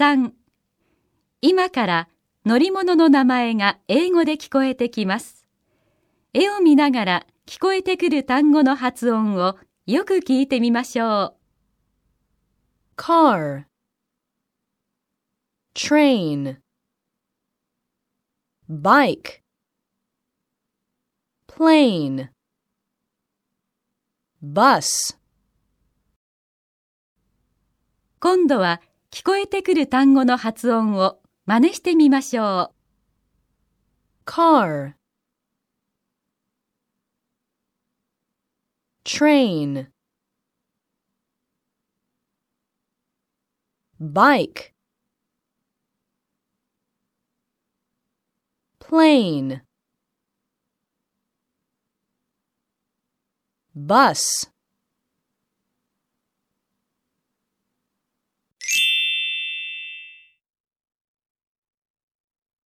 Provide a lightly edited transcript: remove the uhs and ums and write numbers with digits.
3、今から乗り物の名前が英語で聞こえてきます。絵を見ながら聞こえてくる単語の発音をよく聞いてみましょう。 car, train, bike, plane, bus。 今度は聞こえてくる単語の発音を真似してみましょう。 car, train, bike, plane, bus。